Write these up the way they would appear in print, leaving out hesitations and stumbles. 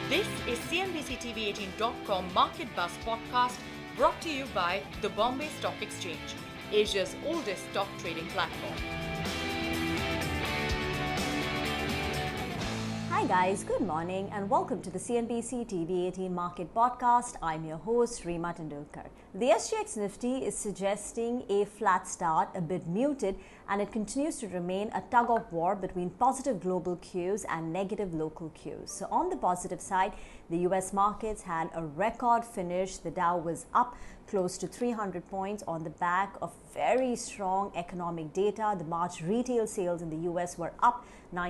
This is CNBC-TV18.com Market Buzz podcast brought to you by the Bombay Stock Exchange, Asia's oldest stock trading platform. Hi guys, good morning and welcome to the CNBC TV18 Market Podcast. I'm your host Reema Tendulkar. The SGX Nifty is suggesting a flat start, a bit muted, and it continues to remain a tug of war between positive global cues and negative local cues. So on the positive side, the US markets had a record finish. The Dow was up close to 300 points on the back of very strong economic data. The March retail sales in the US were up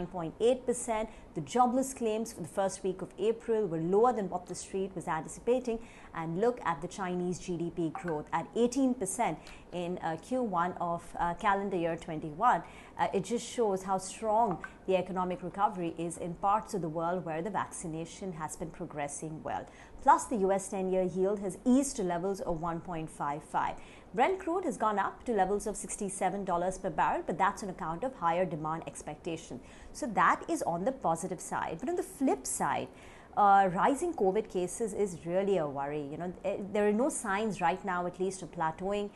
9.8%. The jobless claims for the first week of April were lower than what the street was anticipating. And look at the Chinese GDP growth at 18% in Q1 of calendar year 21. It just shows how strong the economic recovery is in parts of the world where the vaccination has been progressing well. Plus, the US 10-year yield has eased to levels of 1.55. Brent crude has gone up to levels of $67 per barrel, but that's on account of higher demand expectation. So that is on the positive side. But on the flip side, rising COVID cases is really a worry. There are no signs right now, at least, of plateauing.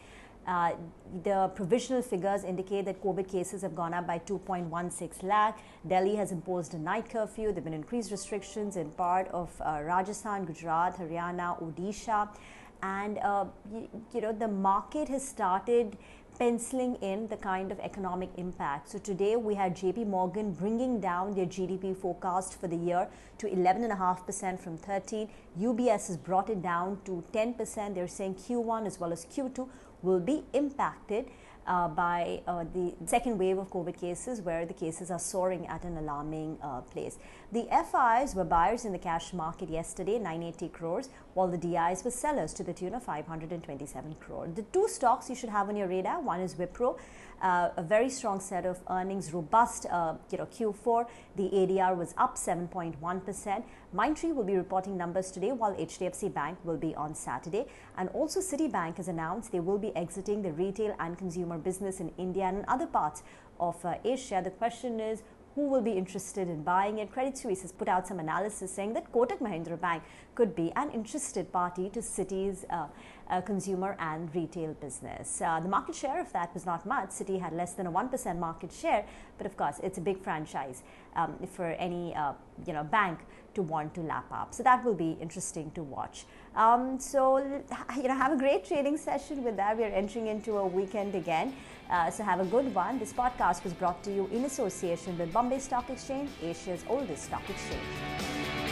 The provisional figures indicate that COVID cases have gone up by 2.16 lakh. Delhi has imposed a night curfew. There have been increased restrictions in part of Rajasthan, Gujarat, Haryana, Odisha. And, the market has started penciling in the kind of economic impact. So today we had JP Morgan bringing down their GDP forecast for the year to 11.5% from 13%. UBS has brought it down to 10%. They're saying Q1 as well as Q2 will be impacted by the second wave of COVID cases, where the cases are soaring at an alarming place. The FIs were buyers in the cash market yesterday, 980 crores, while the DIs were sellers to the tune of 527 crore. The two stocks you should have on your radar, one is Wipro, a very strong set of earnings, robust Q4. The ADR was up 7.1%. Mindtree will be reporting numbers today, while HDFC Bank will be on Saturday. And also Citibank has announced they will be exiting the retail and consumer business in India and in other parts of Asia. The question is, who will be interested in buying it? Credit Suisse has put out some analysis saying that Kotak Mahindra Bank could be an interested party to Citi's consumer and retail business. The market share of that was not much. Citi had less than a 1% market share, but of course it's a big franchise for any bank to want to lap up. So that will be interesting to watch. Have a great trading session with that. We are entering into a weekend again. So have a good one. This podcast was brought to you in association with Bombay Stock Exchange, Asia's oldest stock exchange.